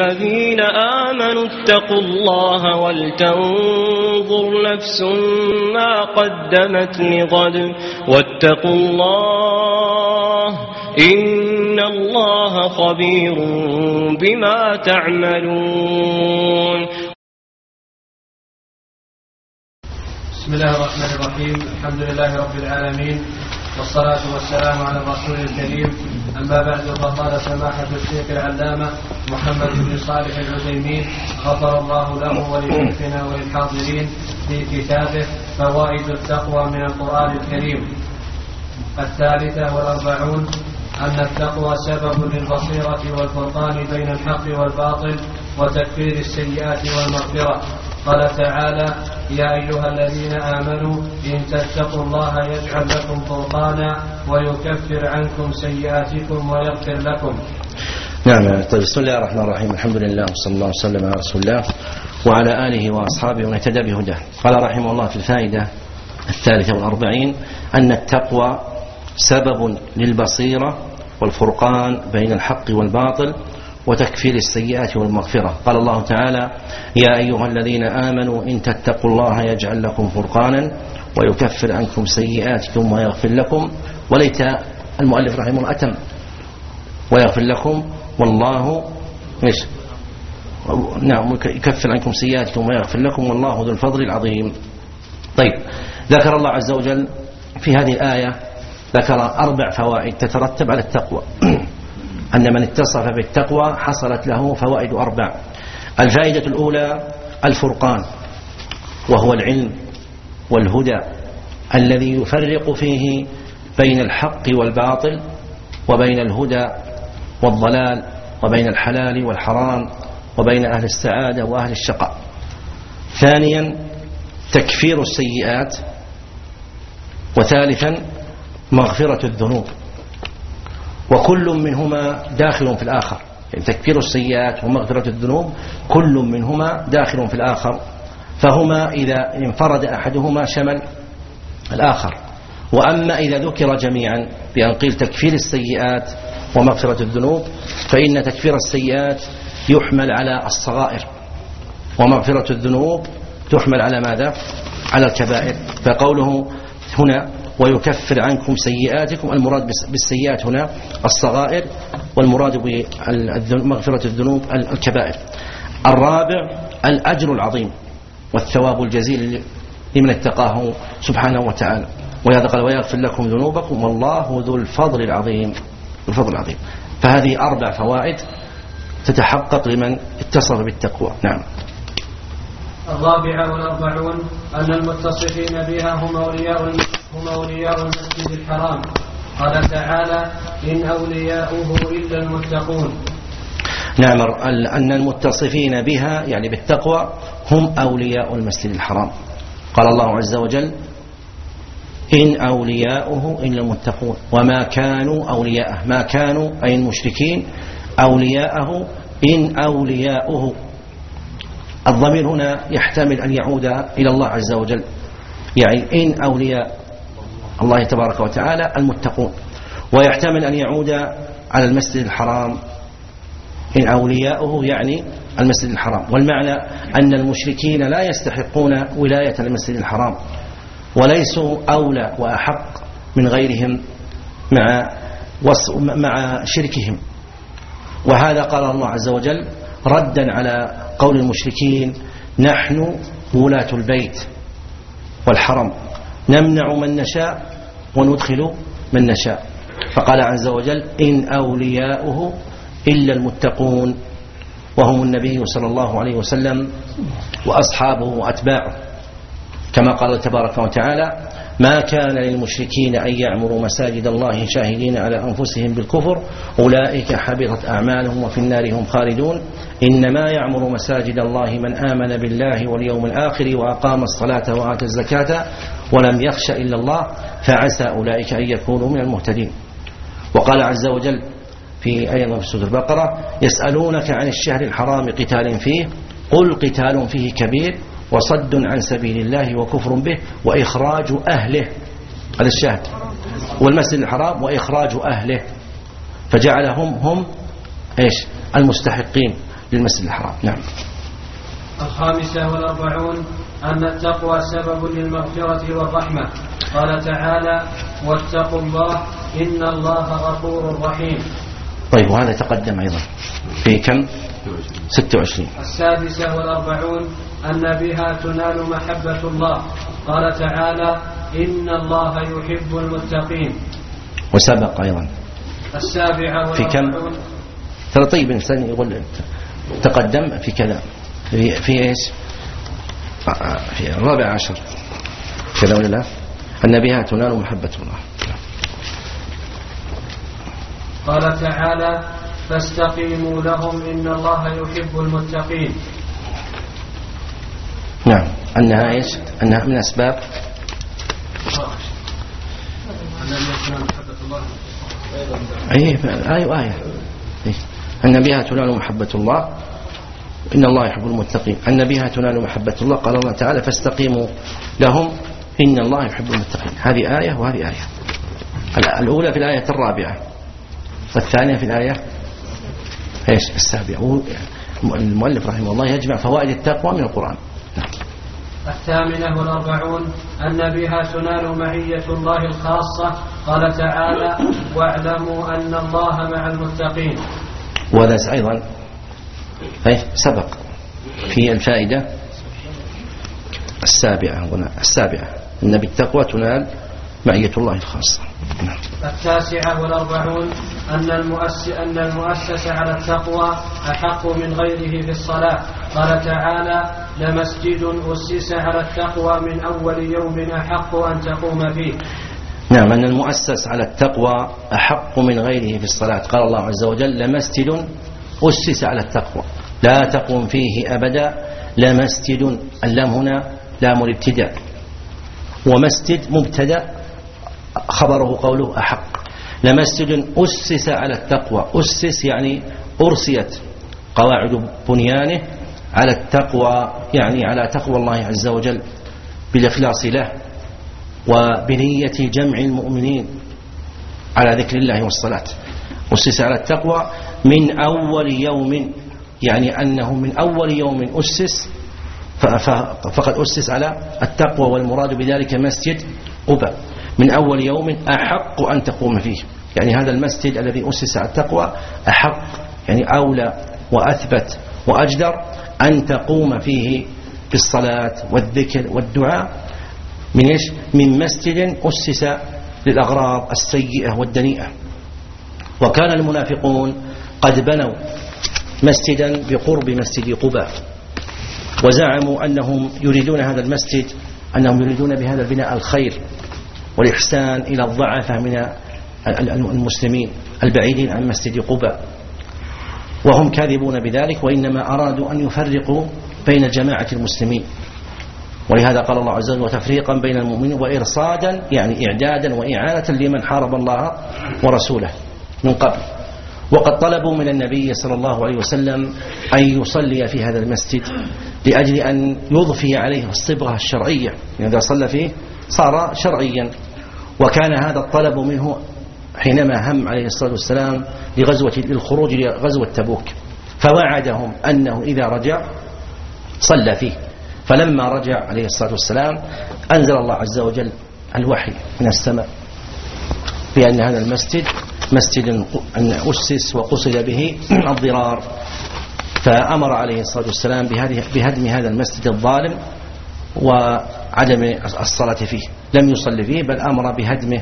الذين آمنوا اتقوا الله ولتنظر نفس ما قدمت لغد واتقوا الله إن الله خبير بما تعملون. بسم الله الرحمن الرحيم. الحمد لله رب العالمين، والصلاة والسلام على الرسول الكريم. أما بعد، فقال سماحة الشيخ العلامة محمد بن صالح العثيمين غفر الله له ولشيخنا وللحاضرين في كتابه فوائد التقوى من القرآن الكريم 43 أن التقوى سبب للبصيرة والفرقان بين الحق والباطل وتكفير السيئات والمغفرة. قال تعالى: يا أيها الذين آمنوا إن تتقوا الله يجعل لكم فرقانا ويكفر عنكم سيئاتكم ويغفر لكم. نعم. طيب، بسم الله الرحمن الرحيم. الحمد لله وصلى الله وسلم على رسول الله وعلى آله وأصحابه ومن اهتدى بهداه. قال رحمه الله في الفائدة 43 أن التقوى سبب للبصيرة والفرقان بين الحق والباطل وتكفير السيئات والمغفرة. قال الله تعالى: يا أيها الذين آمنوا إن تتقوا الله يجعل لكم فرقانا ويكفر عنكم سيئاتكم ويغفر لكم. وليت المؤلف رحمه الله أتم: ويغفر لكم والله نعم يكفر عنكم سيئاتكم ويغفر لكم والله ذو الفضل العظيم. طيب، ذكر الله عز وجل في هذه الآية ذكر 4 فوائد تترتب على التقوى. أن من اتصف بالتقوى حصلت له فوائد 4. الفائدة الأولى الفرقان، وهو العلم والهدى الذي يفرق فيه بين الحق والباطل وبين الهدى والضلال وبين الحلال والحرام وبين أهل السعادة وأهل الشقاء. ثانيا تكفير السيئات. وثالثا مغفرة الذنوب، وكل منهما داخل في الآخر. يعني تكفير السيئات ومغفرة الذنوب كل منهما داخل في الآخر، فهما إذا انفرد أحدهما شمل الآخر. وأما إذا ذكر جميعا بأن قيل تكفير السيئات ومغفرة الذنوب، فإن تكفير السيئات يحمل على الصغائر، ومغفرة الذنوب تحمل على ماذا؟ على الكبائر. فقوله هنا ويكفر عنكم سيئاتكم، المراد بالسيئات هنا الصغائر، والمراد بمغفرة الذنوب الكبائر. الرابع الأجر العظيم والثواب الجزيل لمن اتقاه سبحانه وتعالى، ولهذا قال: ويغفر لكم ذنوبكم والله ذو الفضل العظيم. الفضل العظيم. فهذه 4 فوائد تتحقق لمن اتصف بالتقوى. نعم. 44 أن المتصفين بها هم أولياء المسجد الحرام. قال تعالى: إن أولياؤه إلا المتقون. نعم. أن المتصفين بها يعني بالتقوى هم أولياء المسجد الحرام. قال الله عز وجل: إن أولياؤه إلا المتقون وما كانوا أولياءه. ما كانوا أي المشركين أولياءه. إن أولياؤه، الضمير هنا يحتمل أن يعود إلى الله عز وجل، يعني إن أولياء الله تبارك وتعالى المتقون، ويحتمل أن يعود على المسجد الحرام. إن أولياؤه يعني المسجد الحرام. والمعنى أن المشركين لا يستحقون ولاية المسجد الحرام، وليسوا أولى وأحق من غيرهم مع شركهم. وهذا قال الله عز وجل ردا على قول المشركين: نحن ولاة البيت والحرم نمنع من نشاء وندخل من نشاء. فقال عز وجل: إن أولياؤه إلا المتقون، وهم النبي صلى الله عليه وسلم وأصحابه وأتباعه، كما قال تبارك وتعالى: ما كان للمشركين أن يعمروا مساجد الله شاهدين على أنفسهم بالكفر أولئك حبطت أعمالهم وفي النار هم خالدون إنما يعمر مساجد الله من آمن بالله واليوم الآخر وأقام الصلاة وآتى الزكاة ولم يخش إلا الله فعسى أولئك أن يكونوا من المهتدين. وقال عز وجل أيضا في سورة البقرة: يسألونك عن الشهر الحرام قتال فيه قل قتال فيه كبير وصد عن سبيل الله وكفر به وإخراج أهله. هذا الشاهد. والمسجد الحرام وإخراج أهله، فجعلهم هم المستحقين للمسجد الحرام. نعم. 45 أن التقوى سبب للمغفرة والرحمة. قال تعالى: واتقوا الله إن الله غفور رحيم. طيب، وهذا تقدم أيضا في كم؟ 26. 46 أن بها تنال محبة الله. قال تعالى: إن الله يحب المتقين. وسبق أيضا 47 في كم؟ ترى طيب الإنسان يقول تقدم في كذا، في إيش؟ في 14 كذا ولا لا؟ أن بها تنال محبة الله. قال تعالى: فاستقيموا لهم إن الله يحب المتقين. نعم. أنها إيش؟ أنها من أسباب آية أن بها تنال محبة الله إن الله يحب المتقين. أن بها تنال محبة الله. قال الله تعالى: فاستقيموا لهم إن الله يحب المتقين. هذه آية وهذه آية. الأولى في الآية 4 والثانية في الآية إيش؟ 7. المؤلف رحمه الله يجمع فوائد التقوى من القرآن. 48 أن بها تنال معية الله الخاصة. قال تعالى: واعلموا أن الله مع المتقين. وهذا أيضا سبق في الفائدة 7 أن بالتقوى تنال معية الله الخاصة. 49 أن المؤسس على التقوى أحق من غيره في الصلاة. قال تعالى: لمسجد أسس على التقوى من أول يوم أحق أن تقوم فيه. نعم. أن المؤسس على التقوى أحق من غيره في الصلاة. قال الله عز وجل: لمسجد أسس على التقوى لا تقوم فيه أبدا. لمسجد، اللام هنا لام الابتداء، ومسجد مبتدأ خبره قوله أحق. لمسجد أسس على التقوى. أسس يعني أرسيت قواعد بنيانه على التقوى، يعني على تقوى الله عز وجل بالإخلاص له وبنية جمع المؤمنين على ذكر الله والصلاة. أسس على التقوى من أول يوم، يعني أنه من أول يوم أسس فقد أسس على التقوى، والمراد بذلك مسجد قباء. من أول يوم أحق أن تقوم فيه، يعني هذا المسجد الذي أسس على التقوى أحق، يعني أولى وأثبت وأجدر أن تقوم فيه بالصلاة والذكر والدعاء من إيش؟ من مسجد أسس للأغراض السيئة والدنيئة. وكان المنافقون قد بنوا مسجدا بقرب مسجد قباء، وزعموا أنهم يريدون هذا المسجد، أنهم يريدون بهذا البناء الخير والإحسان إلى الضعفاء من المسلمين البعيدين عن مسجد قباء، وهم كاذبون بذلك، وإنما أرادوا أن يفرقوا بين جماعة المسلمين. ولهذا قال الله عز وجل: وتفريقا بين المؤمنين وإرصادا، يعني إعدادا وإعانة لمن حارب الله ورسوله من قبل. وقد طلبوا من النبي صلى الله عليه وسلم أن يصلي في هذا المسجد لأجل أن يضفي عليه الصبغة الشرعية، يعني إذا صلى فيه صار شرعيا. وكان هذا الطلب منه حينما هم عليه الصلاة والسلام للخروج لغزوة تبوك، فوعدهم أنه إذا رجع صلى فيه. فلما رجع عليه الصلاة والسلام أنزل الله عز وجل الوحي من السماء بأن هذا المسجد مسجد أن أسس وقصد به الضرار، فأمر عليه الصلاة والسلام بهدم هذا المسجد الظالم وعدم الصلاة فيه. لم يصلي فيه بل أمر بهدمه،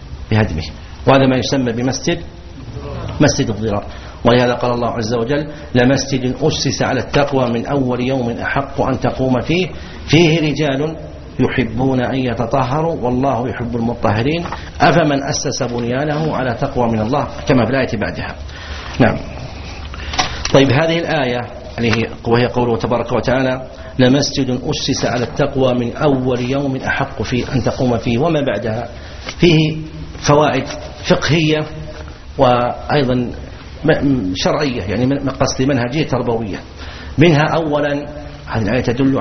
وهذا ما يسمى بمسجد الضرار. ولهذا قال الله عز وجل: لمسجد أسس على التقوى من أول يوم أحق أن تقوم فيه رجال يحبون أن يتطهروا والله يحب المطهرين أفمن أسس بنيانه على تقوى من الله، كما في الآية بعدها. نعم. طيب، هذه الآية وهي قوله تبارك وتعالى: لمسجد أسس على التقوى من أول يوم أحق فيه أن تقوم فيه، وما بعدها فيه فوائد فقهية وأيضا شرعية، يعني قصد منهجية تربوية. منها أولا هذه الآية تدل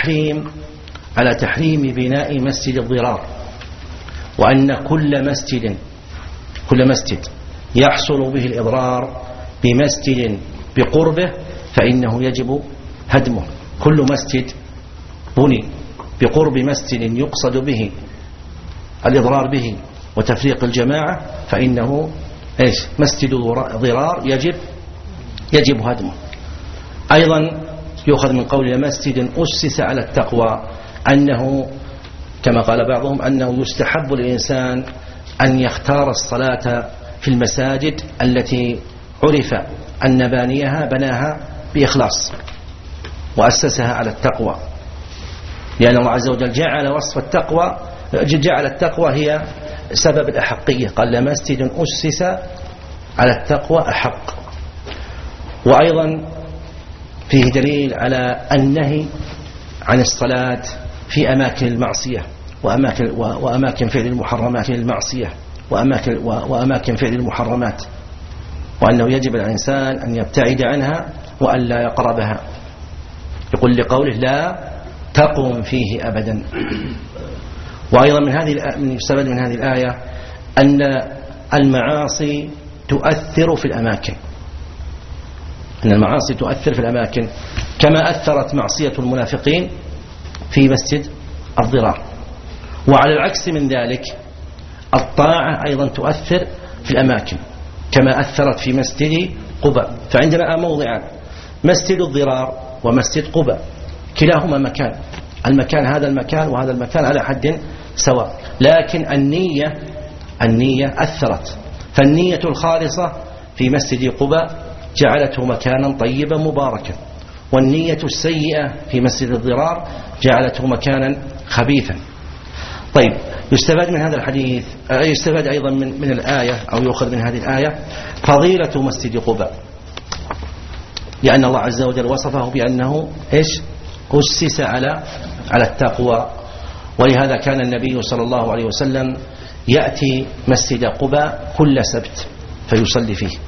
على تحريم بناء مسجد الضرار، وأن كل مسجد يحصل به الإضرار بمسجد بقربه فإنه يجب هدمه. كل مسجد بني بقرب مسجد يقصد به الإضرار به وتفريق الجماعة فإنه مسجد ضرار يجب هدمه. أيضا يؤخذ من قول مسجد أسس على التقوى أنه كما قال بعضهم أنه يستحب للإنسان أن يختار الصلاة في المساجد التي عرف أن بانيها بناها بإخلاص وأسسها على التقوى، لأن الله عز وجل جعل وصف التقوى، جعل التقوى هي سبب الأحقية، قال مسجد أسس على التقوى أحق. وأيضا فيه دليل على النهي عن الصلاة في أماكن المعصية وأماكن فعل المحرمات المعصية وأماكن فعل المحرمات، وأنه يجب على الإنسان أن يبتعد عنها وأن لا يقربها. يقول لقوله لا تقم فيه أبدا. وأيضا من يستفاد من هذه الآية أن المعاصي تؤثر في الأماكن، أن المعاصي تؤثر في الأماكن كما أثرت معصية المنافقين في مسجد الضرار. وعلى العكس من ذلك الطاعة أيضا تؤثر في الأماكن كما أثرت في مسجد قباء. فعندنا موضعان، مسجد الضرار ومسجد قباء، كلاهما المكان هذا المكان وهذا المكان على حد سواء، لكن النية أثرت. فالنية الخالصة في مسجد قباء جعلته مكانا طيبا مباركا، والنية السيئة في مسجد الضرار جعلته مكانا خبيثا. طيب، يستفاد من هذا الحديث، يستفاد أيضا من الآية أو يؤخذ من هذه الآية فضيلة مسجد قباء، لأن الله عز وجل وصفه بأنه أسس على التقوى. ولهذا كان النبي صلى الله عليه وسلم يأتي مسجد قباء كل سبت فيصلي فيه.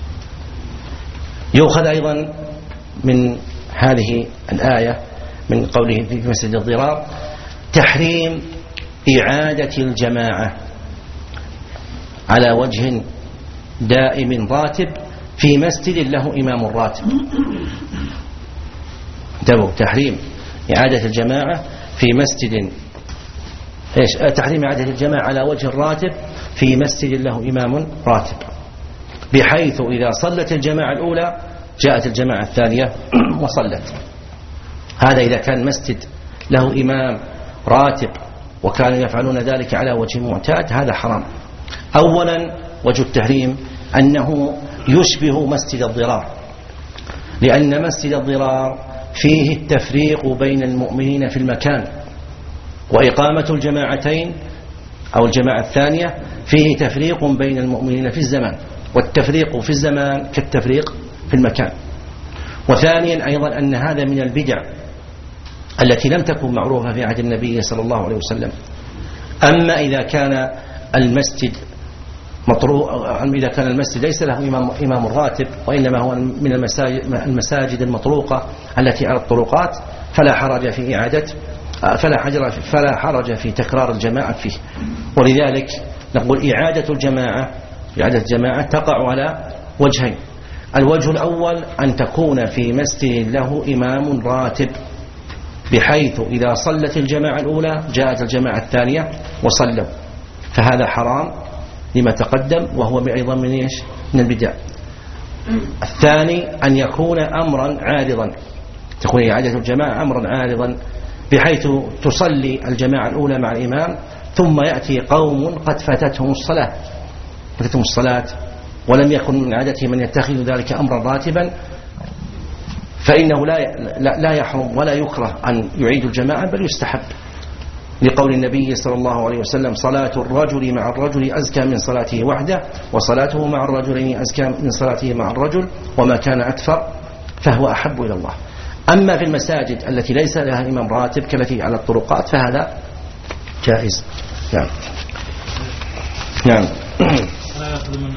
يؤخذ أيضا من هذه الآية من قوله في مسجد الضرار تحريم إعادة الجماعة على وجه دائم راتب في مسجد له إمام راتب. تحريم إعادة الجماعة في مسجد تحريم إعادة الجماعة على وجه راتب في مسجد له إمام راتب، بحيث إذا صلت الجماعة الأولى جاءت الجماعة الثانية وصلت. هذا إذا كان مسجد له إمام راتب وكانوا يفعلون ذلك على وجه معتاد هذا حرام. أولا وجه التحريم أنه يشبه مسجد الضرار، لأن مسجد الضرار فيه التفريق بين المؤمنين في المكان، وإقامة الجماعتين أو الجماعة الثانية فيه تفريق بين المؤمنين في الزمان، والتفريق في الزمان كالتفريق في المكان. وثانيا أيضا أن هذا من البدع التي لم تكن معروفة في عهد النبي صلى الله عليه وسلم. أما إذا كان المسجد إذا كان المسجد ليس له إمام راتب وإنما هو من المساجد المطروقة التي على الطرقات فلا حرج في تكرار الجماعة فيه. ولذلك نقول إعادة الجماعة تقع على وجهين. الوجه الأول أن تكون في مسجد له إمام راتب، بحيث إذا صلت الجماعة الأولى جاءت الجماعة الثانية وصلوا، فهذا حرام لما تقدم وهو أيضا من البدع. الثاني أن يكون أمرا عارضا، تكون إعادة الجماعة أمرا عارضا، بحيث تصلي الجماعة الأولى مع الإمام ثم يأتي قوم قد فاتتهم الصلاة ولم يكن من عادته من يتخذ ذلك أمرا راتبا، فإنه لا يحرم ولا يكره أن يعيد الجماعة، بل يستحب، لقول النبي صلى الله عليه وسلم صلاة الرجل مع الرجل أزكى من صلاته وحده، وصلاته مع الرجلين أزكى من صلاته مع الرجل، وما كان أكثر فهو أحب إلى الله. أما في المساجد التي ليس لها إمام راتب كالتي على الطرقات فهذا جائز. نعم. لا يأخذ من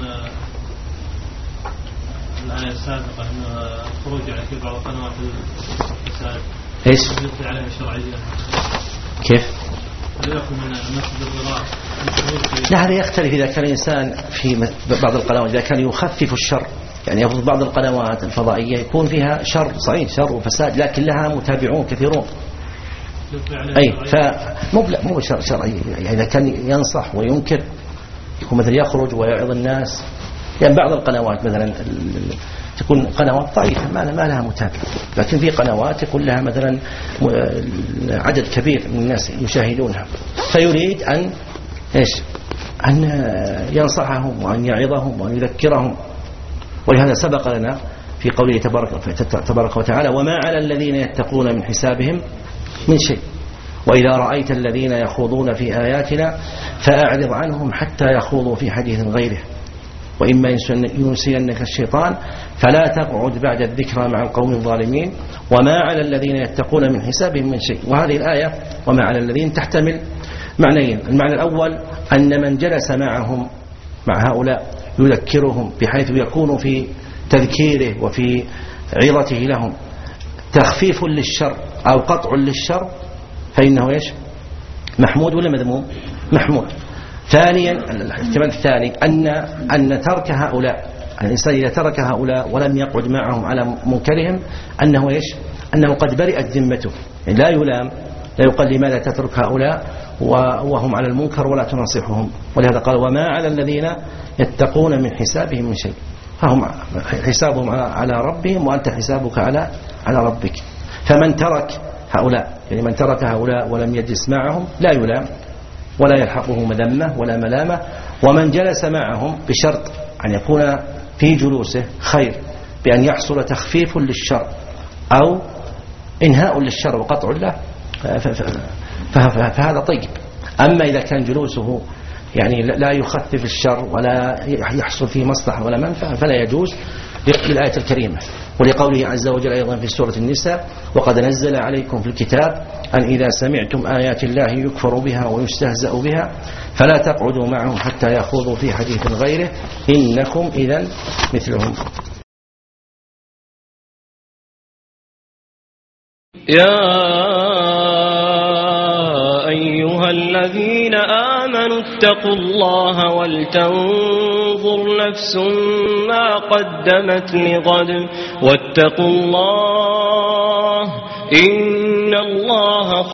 الآية السابقة أن الخروج على كل بعض قنوات المساجد يدخل عليها شرعية. كيف؟ لا يأخذ من مسجد الضرار. لا، هذا يختلف إذا كان الإنسان في بعض القنوات إذا كان يخفف الشر يعني يفرض بعض القنوات الفضائية يكون فيها شر، صحيح شر وفساد، لكن لها متابعون كثيرون. أي مو شرعي، يعني إذا كان ينصح وينكر يكون مثلا يخرج ويعظ الناس. يعني بعض القنوات مثلا تكون قنوات ضعيفة ما لها متابع، لكن في قنوات يكون لها مثلا عدد كبير من الناس يشاهدونها، فيريد أن ينصحهم وأن يعظهم وأن يذكرهم. ولهذا سبق لنا في قوله تبارك وتعالى: وما على الذين يتقون من حسابهم من شيء، وإذا رأيت الذين يخوضون في آياتنا فأعرض عنهم حتى يخوضوا في حديث غيره، وإما ينسينك الشيطان فلا تقعد بعد الذكرى مع القوم الظالمين، وما على الذين يتقون من حسابهم من شيء. وهذه الآية وما على الذين تحتمل معنيين: المعنى الأول أن من جلس معهم مع هؤلاء يذكرهم بحيث يكون في تذكيره وفي عظته لهم تخفيف للشر أو قطع للشر، فإنه محمود ولا مذموم؟ محمود. ثانيا الاحتمال الثاني أن ترك هؤلاء، الإنسان إذا ترك هؤلاء ولم يقعد معهم على منكرهم أنه قد برئت ذمته، يعني لا يلام، لا يقال لماذا تترك هؤلاء وهم على المنكر ولا تنصحهم. ولهذا قال: وما على الذين يتقون من حسابهم من شيء، فهم حسابهم على ربهم وأنت حسابك على ربك. فمن ترك هؤلاء، يعني من ترك هؤلاء ولم يجلس معهم لا يلام ولا يلحقه مذمة ولا ملامة. ومن جلس معهم بشرط أن يكون في جلوسه خير، بأن يحصل تخفيف للشر أو إنهاء للشر وقطع له، فهذا طيب. أما إذا كان جلوسه يعني لا يخفف الشر ولا يحصل فيه مصلحة ولا منفعة فلا يجوز للآية الكريمة. ولقوله عز وجل أيضا في سورة النساء: وقد نزل عليكم في الكتاب أن إذا سمعتم آيات الله يكفر بها ويستهزأ بها فلا تقعدوا معهم حتى يخوضوا في حديث غيره إنكم إذن مثلهم. يا أيها الذين آمنوا اتقوا الله ولتنظر نفس ما قدمت لغد واتقوا الله إن الله